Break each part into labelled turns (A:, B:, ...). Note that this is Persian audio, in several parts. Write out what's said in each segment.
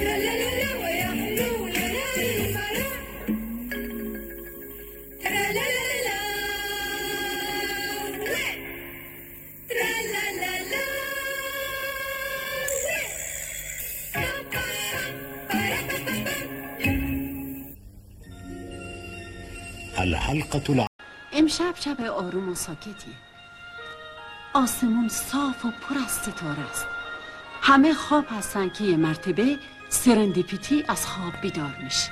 A: امشب شب آروم و ساکتیه. آسمون صاف و پر از ستاره است. همه خواب هستن که یه مرتبه سرندیپیتی از خواب بیدار میشه.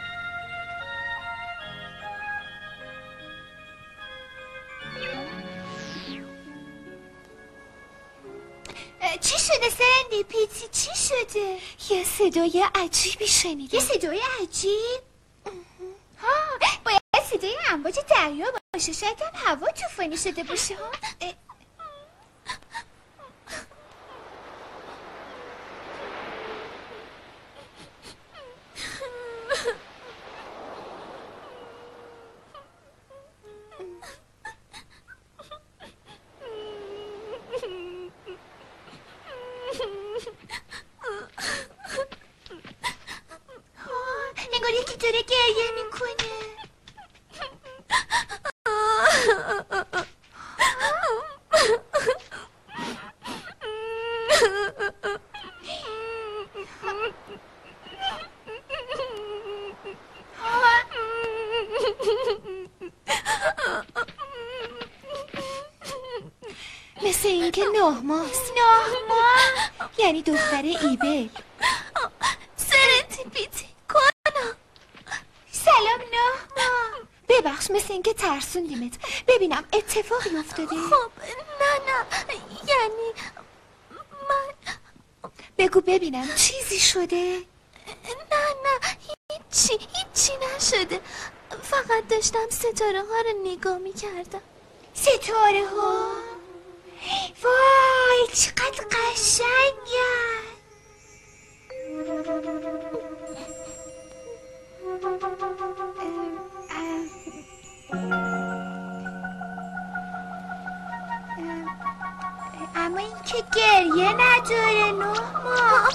B: چی شده سرندیپیتی؟ چی شده؟
C: یه صدای عجیبی شنیدم.
B: یه صدای عجیب؟ باید صدای امواج دریا باشه. شاید هم هوا طوفانی شده باشه. نگار یکی داره گریه میکنه.
C: مثل اینکه 9 ماست.
B: 9 ماه؟
C: یعنی دختر ایبل.
B: سرندیپیتی کنا. سلام 9 ماه.
C: ببخش مثل اینکه ترسوندیمت. ببینم اتفاقی افتاده؟
B: خب نه یعنی من
C: بگو ببینم چیزی شده؟
B: نه هیچی نشده. فقط داشتم ستاره ها رو نگاه میکردم. ستاره ها؟ وای چقدر قشنگه. اما این که گریه نداره 9 ماه.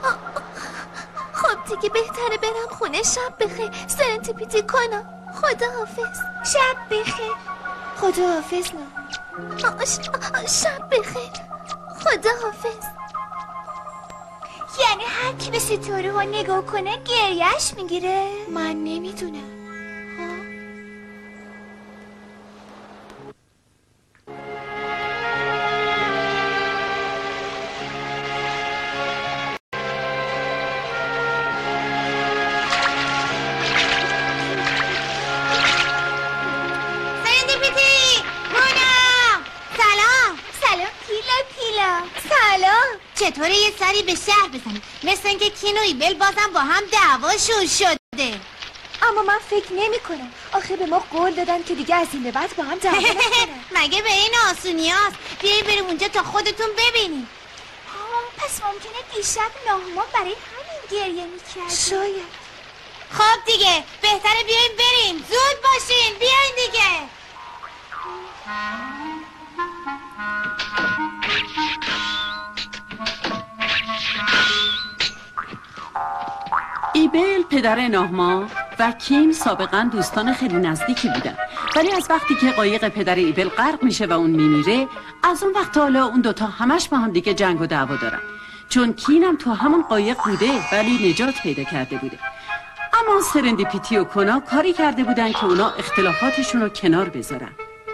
B: خب دیگه بهتره برم خونه. شب بخیر سرندیپیتی کنا. خدا حافظ. شب بخیر.
C: خدا حافظ.
B: شب بخیر. خدا حافظ. یعنی هر کی به ستاره ها نگاه کنه گریهش میگیره؟
C: من نمیدونم.
B: چطوره یه سری به شهر بزنی؟ مثل اینکه کین و ایبل بازم با هم دعواشون شده.
C: اما من فکر نمی کنم. آخه به ما قول دادن که دیگه از این به بعد با هم دعوا نکنن.
B: مگه به این آسونی هست؟ بیایید بریم اونجا تا خودتون ببینیم. پس ممکنه دیشب 9 ماه برای همین گریه میکرد.
C: شاید.
B: خب دیگه بهتره بیاییم بریم. زود باشین بیاین دیگه.
A: ایبل پدر 9 ماه و کین سابقا دوستان خیلی نزدیکی بودن، ولی از وقتی که قایق پدر ایبل غرق میشه و اون میمیره، از اون وقت حالا اون دوتا همش با هم دیگه جنگ و دعوا دارن. چون کین هم تو همون قایق بوده ولی نجات پیدا کرده بوده. اما سرندیپیتی و کنا کاری کرده بودن که اونا اختلافاتشون رو کنار بذارن.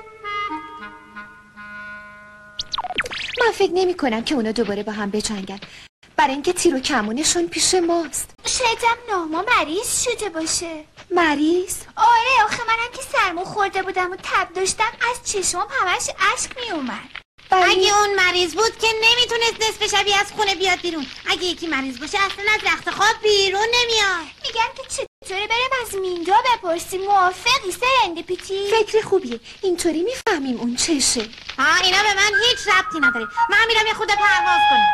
C: من فکر نمی کنم که اونا دوباره با هم بجنگن، برای اینکه تیر و کمونشون پیش ماست.
B: شاید هم 9 ماه مریض شده باشه.
C: مریض؟
B: آره آخه منم که سرما خورده بودم و تب داشتم از چشمام همش اشک می اومد. اگه اون مریض بود که نمیتونست نصف شبی از خونه بیاد بیرون. اگه یکی مریض باشه اصلا از رخت خواب بیرون نمیاد. میگن که چطوره بریم از میندا بپرسیم. موافقی سرندیپیتی؟
C: فکر خوبیه. اینطوری میفهمیم اون چشه.
B: اینا به من هیچ ربطی نداره. من میرم یه خود پرواز کنم.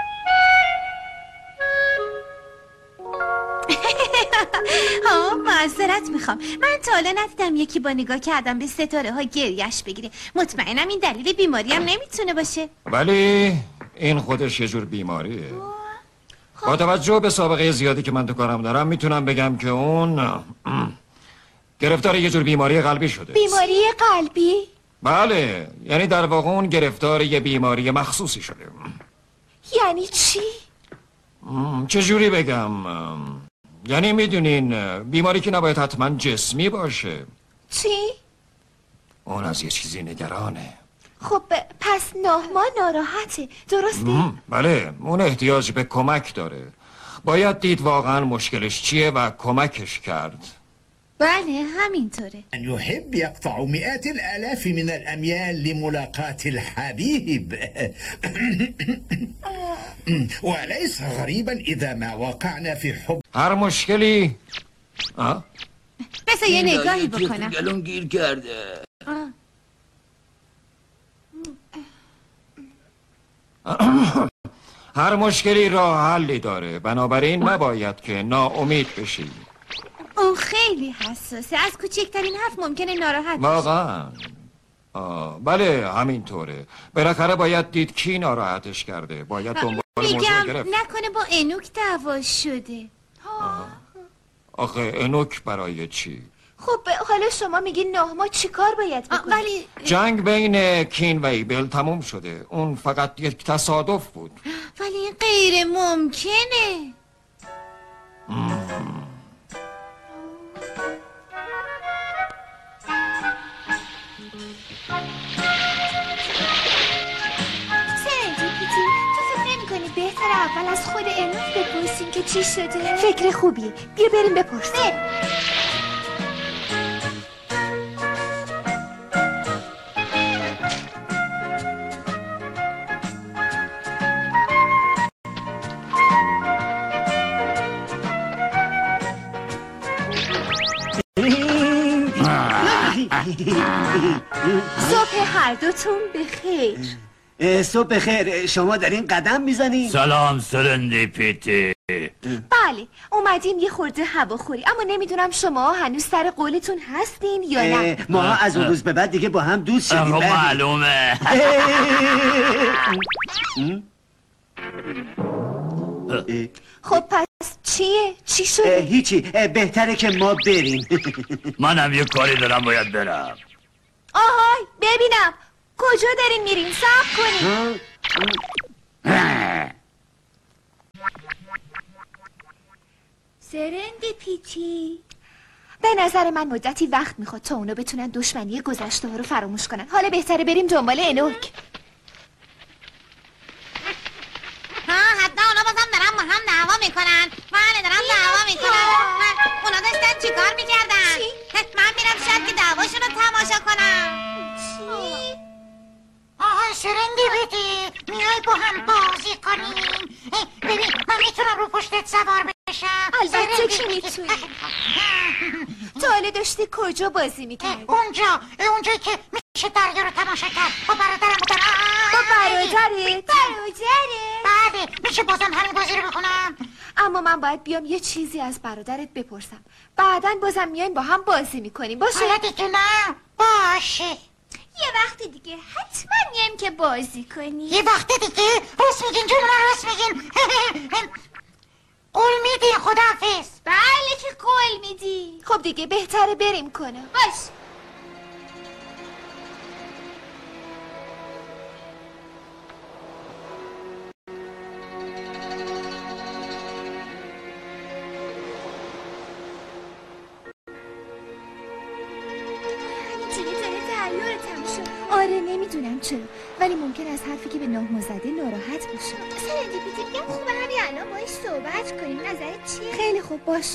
B: معذرت میخوام. من تا حالا ندیدم یکی با نگاه کردم به ستاره ها گریهش بگیره. مطمئنم این دلیل بیماری هم نمیتونه باشه.
D: ولی این خودش یه جور بیماریه. با توجه به سابقه زیادی که من تو کارم دارم میتونم بگم که اون گرفتار یه جور بیماری قلبی شده.
C: بیماری قلبی؟
D: بله، یعنی در واقع اون گرفتار یه بیماری مخصوصی شده.
C: یعنی چی؟
D: چجوری بگم؟ یعنی میدونین بیماری که نباید حتما جسمی باشه.
C: چی؟
D: اون از یه چیزی نگرانه.
C: خب پس ناهما ناراحته، درسته؟
D: بله، اون احتیاج به کمک داره. باید دید واقعا مشکلش چیه و کمکش کرد.
B: بله همینطوره.
E: يحب يقطع مئات الآلاف من الأميال لملاقاة الحبيب وليس غريبا إذا ما وقعنا في حب.
D: هر مشکلی
B: بس یه نگاهی بکنم.
F: گلون گیر کرده.
D: هر مشکلی راه حلی داره، بنابراین نباید که ناامید بشی.
B: اون خیلی حساسه، از کوچکترین حرف ممکنه ناراحت بشه.
D: واقعا بله همینطوره. بالاخره باید دید کی ناراحتش کرده. باید دنبال موضوع
B: میگم
D: گرفت.
B: نکنه با انوک دعوا شده.
D: آخه انوک برای چی؟
C: خب حالا شما میگین ناهما چی کار باید بکنه؟
B: ولی
D: جنگ بین کین و ایبل تموم شده. اون فقط یک تصادف بود.
B: ولی این غیر ممکنه.
C: بهتر اول از خود انوک بپرسیم که چی شده؟ فکر خوبیه، بیا بریم بپرسیم. صبح هر دوتون بخیر.
G: صبح بخیر. شما در این قدم میزنید؟
F: سلام سرندیپیتی.
C: بله اومدیم یه خورده هواخوری، اما نمیدونم شما هنوز سر قولتون هستین یا نه.
G: ما از اون روز به بعد دیگه با هم دوست شدیم.
F: معلومه.
C: خب پس چیه؟ چی شده؟
G: هیچی، بهتره که ما بریم.
F: منم یه کاری دارم باید برم.
C: آهای ببینم کجا دارین میرین؟ صبر کنین.
B: سرندیپیتی
C: به نظر من مدتی وقت میخواد تا اونا بتونن دشمنی گذشته ها رو فراموش کنن. حالا بهتره بریم دنبال انوک.
B: حتی اونا بازم دارن با هم دعوا میکنن. من دارم دعوا میکنن. اونا داشتن چی کار میکردن؟ من میرم شاید که دعواشون رو تماشا کنم. چی؟
H: آهای سرندیپیتی میای با هم بازی کنیم؟ ببین من میتونم رو پشتت سوار بشم.
C: البته که میتونی. تا حالا داشتی کجا بازی میکردی؟
H: اونجایی که میشه دریا رو تماشا کرد. با برادرم بودن.
C: با برادرت؟
H: بله میشه بازم همین بازی رو بکنم.
C: اما من باید بیام یه چیزی از برادرت بپرسم. بعداً بازم میایم با هم بازی میکنیم. باشه؟
H: حالا دیگه نه. باشه
B: یه وقت دیگه حتما میایم که بازی کنیم.
H: یه وقت دیگه. راست میگین جون من، راست میگین. قول میدین؟ خداحافظ.
B: بله که قول میدی.
C: خب دیگه بهتره بریم کنم.
B: باش.
C: آره نمیدونم چرا، ولی ممکن است حرفی که به ناهما زده ناراحت باشه.
B: سرندیپیتی میگم خوبه همین الان باهاش صحبت کنیم. نظرت چیه؟
C: خیلی خوب باشه.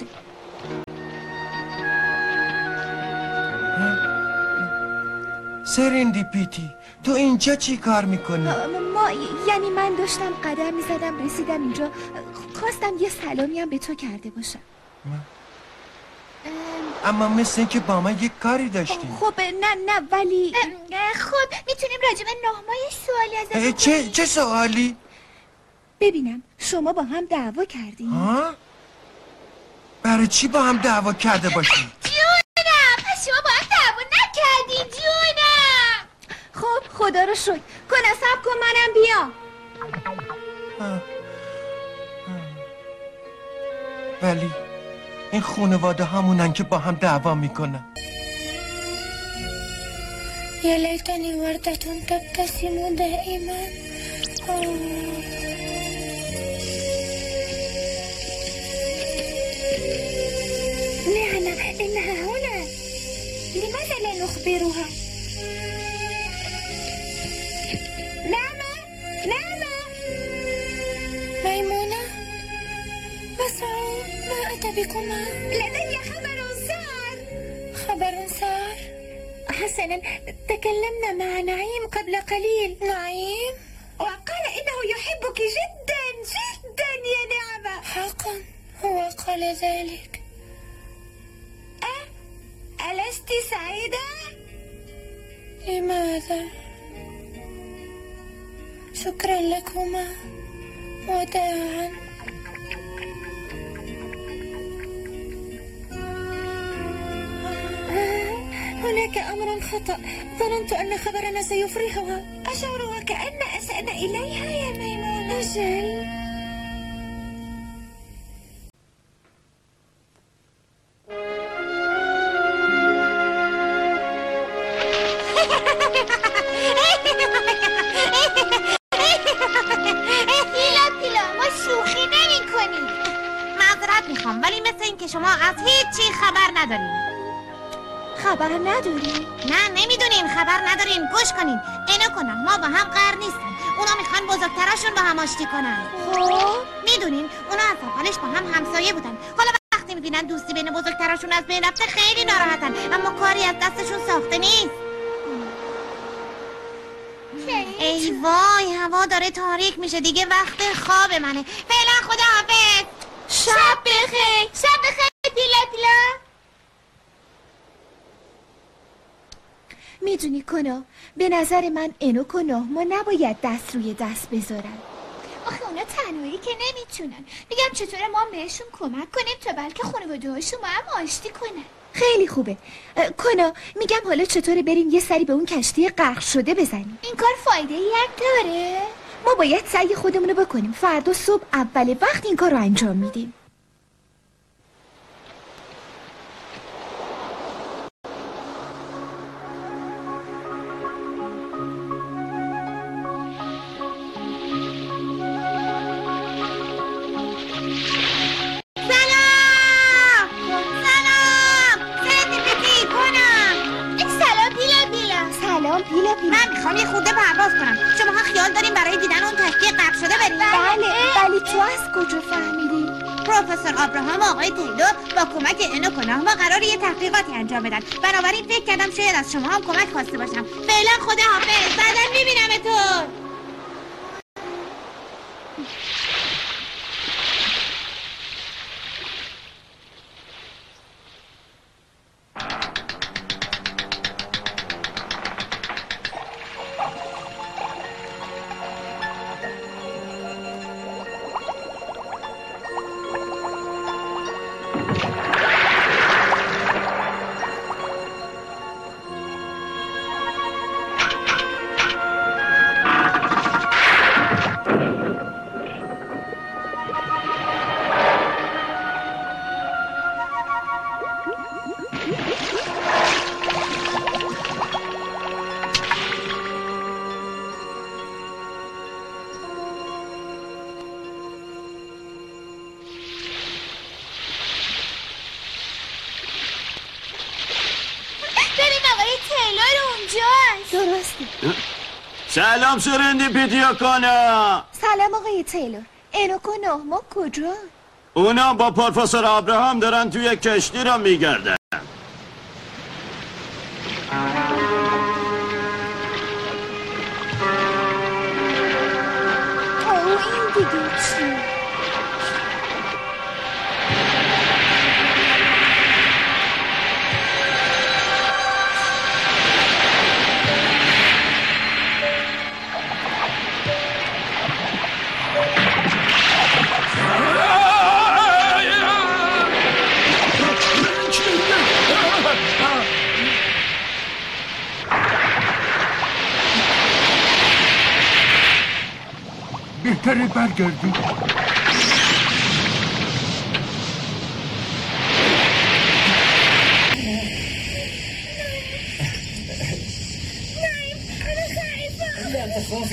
I: سرندیپیتی تو اینجا چی کار میکنی؟
C: یعنی من داشتم قدم میزدم رسیدم اینجا، خواستم یه سلامی هم به تو کرده باشم.
I: اما مثل اینکه با من یک کاری داشتی.
C: خب نه ولی
B: خب میتونیم راجع به ناهما یه سوالی ازش کنیم؟
I: چه سوالی؟
C: ببینم شما با هم دعوا کردین؟
I: ها؟ برای چی با هم دعوا کرده باشیم؟
B: جونم پس شما با هم دعوا نکردین جونم.
C: خب خدا رو شکر. کن صبر کن منم بیام.
I: ولی این خانواده همونن که با هم دعوا میکنن.
B: يا ليتني وردة تبتسم دائما. نعم، إنها هنا. لماذا لا نخبرها؟ نعمة، نعمة، ميمونة، مسعود، ما أتى بكما؟ لدي خبر سار. خبر سار؟ حسنا، تكلمنا مع نعيم قبل قليل. نعيم؟ وقال إنه يحبك جدا جدا يا نعمة. حقا هو قال ذلك؟ ألست سعيدة؟ لماذا؟ شكرا لكما، وداعا. هناك أمر خطأ، ظننت أن خبرنا سيفرحها. أشعر وكأن أسأنا إليها يا ميمونة. أجل.
H: ولی مثل این که شما از هیچی خبر ندارین.
C: خبر نداری؟
H: نه نمیدونین، خبر ندارین. گوش کنین، اینو کنم ما با هم قرار نیستن. اونا میخوان بزرگتراشون با هم آشتی کنن.
C: خب
H: میدونین اونا از اولش با هم همسایه بودن. حالا وقتی میبینن دوستی بین بزرگتراشون از بین رفته خیلی ناراحتن، اما کاری از دستشون ساخته نیست. ای وای، هوا داره تاریک میشه دیگه، وقت خواب منه. فعلا خداحافظ.
B: شب بخیر.
H: شب بخیر پیلا پیلا.
C: میدونی کنو، به نظر من اینو کنو ما نباید دست روی دست بذارن.
B: آخه اونا تنهایی که نمیتونن. میگم چطور ما بهشون کمک کنیم تا بلکه خانواده هاشون با هم آشتی کنن.
C: خیلی خوبه. کنو، میگم حالا چطوره بریم یه سری به اون کشتی غرق شده بزنیم.
B: این کار فایده ای هم داره؟
C: ما باید سعی خودمونو بکنیم. فردا صبح اول وقت این کار رو انجام میدیم.
H: من میخوام یه خورده پرواز کنم. شماها خیال داریم برای دیدن اون کشتی غرق شده بریم؟
C: بله، ولی تو از کجا فهمیدی؟
H: پروفسور آبراهام و آقای تیلور با کمک اینو کنم ما قراره یه تحقیقاتی انجام بدن. بنابراین فکر کردم شاید از شما هم کمک خواسته باشم. فعلا خداحافظ، بعداً میبینمتون.
F: سلام سرندی پیتیا کانا.
C: سلام آقای تیلور. اینو کنو ما کجا؟
F: اونا با پروفسور آبراهام دارن توی کشتی را میگردن.
C: این دیگه چی؟
I: بهتره برگردیم.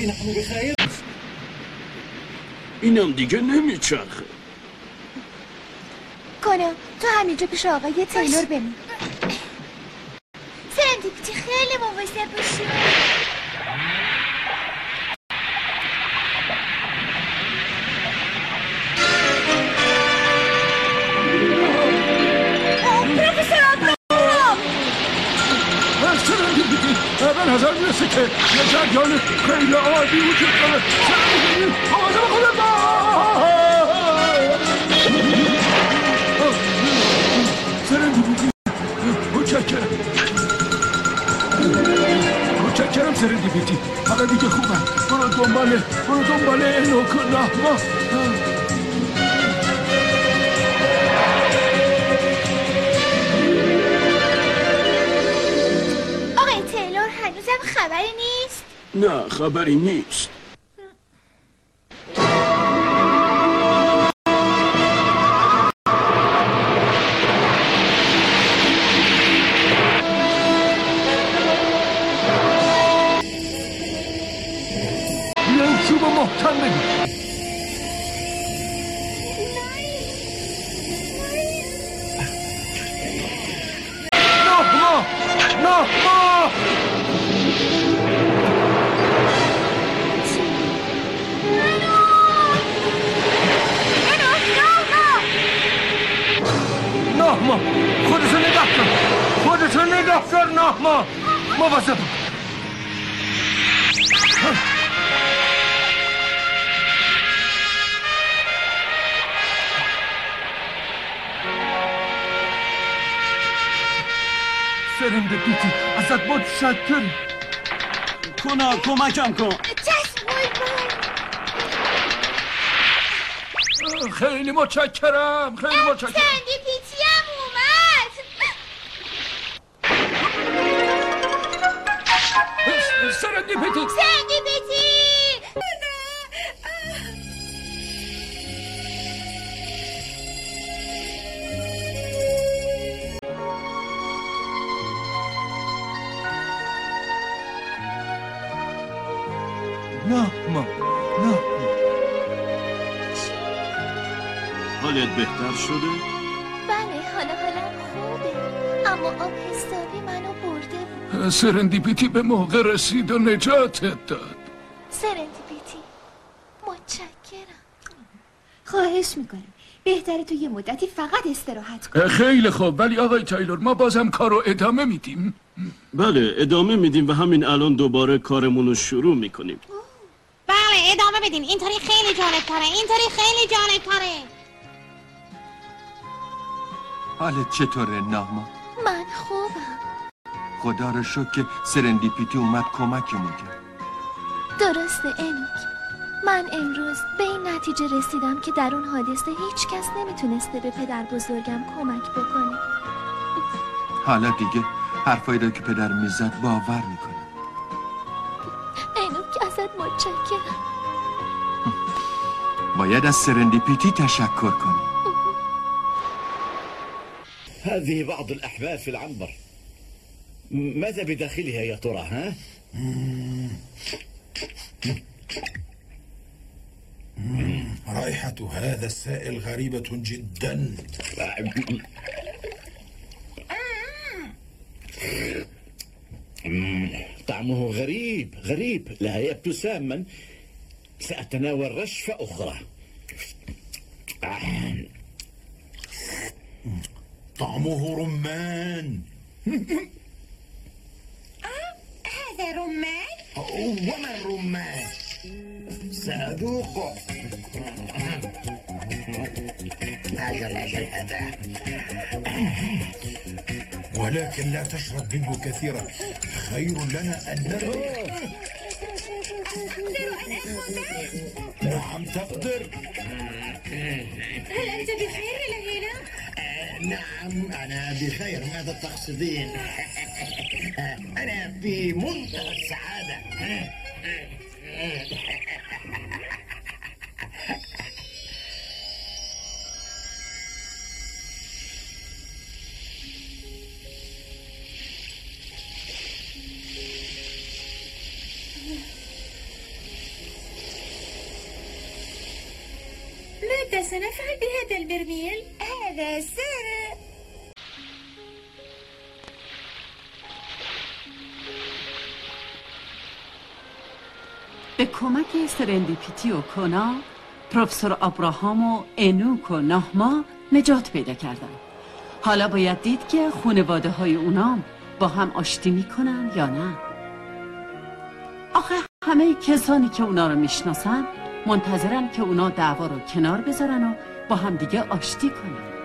E: نحن بخير.
F: اینم دیگه نمیچرخه.
C: کنم تو همینجا پیش آقای تیلور بمون.
B: سرندیپیتی خیلی مواظب باشی.
I: به نظر میرسه که یه جریان خیلی عادی وجود داره. آوازه به خودت سرندیپیتی متشکرم سرندیپیتی. حالا دیگه خوبم. برو دنبال انوک و نهما.
B: هنوزم خبری نیست؟
F: نه خبری نیست.
I: بیاین چوب محکم بگیر. نهما نهما خودتو نگاه کن نهما. مواظب سرندیپیتی ازت متشکرم.
F: کمکم کن.
I: خیلی متشکرم.
B: سرندیپیتی هم اومد.
I: سرندیپیتی نه
F: حالت بهتر شده؟
C: بله حالم خوبه، اما آب حسابی منو برده بود.
I: سرندیپیتی به موقع رسید و نجاتت داد.
C: سرندیپیتی متشکرم. خواهش میکنم بهتره تو یه مدتی فقط استراحت کن.
I: خیلی خوب، ولی آقای تایلور ما بازم کارو ادامه میدیم.
F: بله ادامه میدیم و همین الان دوباره کارمون رو شروع میکنیم.
H: بله ادامه بدین. اینطوری خیلی جالب تره.
J: حالت چطوره نهما؟
C: من خوبم.
J: خدا رو شکر که سرندیپیتی اومد کمکمون کرد.
C: درسته انوک، من امروز به این نتیجه رسیدم که در اون حادثه هیچ کس نمیتونسته به پدر بزرگم کمک بکنه.
J: حالا دیگه حرفایی رو که پدر میزد باور میکنم.
C: انوک ازت متشکرم.
J: باید از سرندیپیتی تشکر کنی.
E: هذه بعض الأحبال في العنبر. ماذا بداخلها يا ترى ها؟ رائحة هذا السائل غريبة جدا. طعمه غريب لا يبدو ساما. سأتناول رشفة أخرى. طعمه رمان.
B: هذا رمان؟
E: وما الرمان؟ سأذوقه. ولكن لا تشرب منه كثيرا، خير لنا أن نرى. نعم تقدر.
B: هل أنت بخير لهيلا؟
E: نعم أنا بخير. ماذا تقصدين؟ أنا في منتهى السعادة.
B: سنفعل بهذا البرميل؟ هذا سر.
A: به کمک سرندیپیتی و کونا، پروفسور آبراهام و انوک و ناهما نجات پیدا کردن. حالا باید دید که خانواده های اونام با هم آشتی میکنن یا نه. آخه همه کسانی که اونا رو میشناسن منتظرن که اونا دعوا رو کنار بذارن و با هم دیگه آشتی کنن.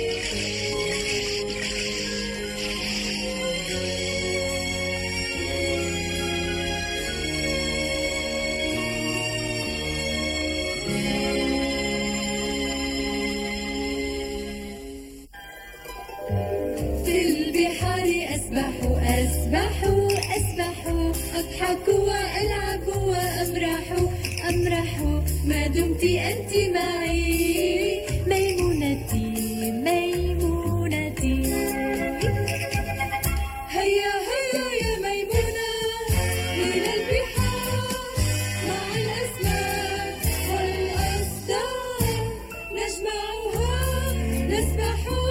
K: أسبح أضحك وألعب أمرح ما دمت أنت معي ميمونتي هيا يا ميمونة إلى البحار مع الأسماك والأصدار نجمعها نسبح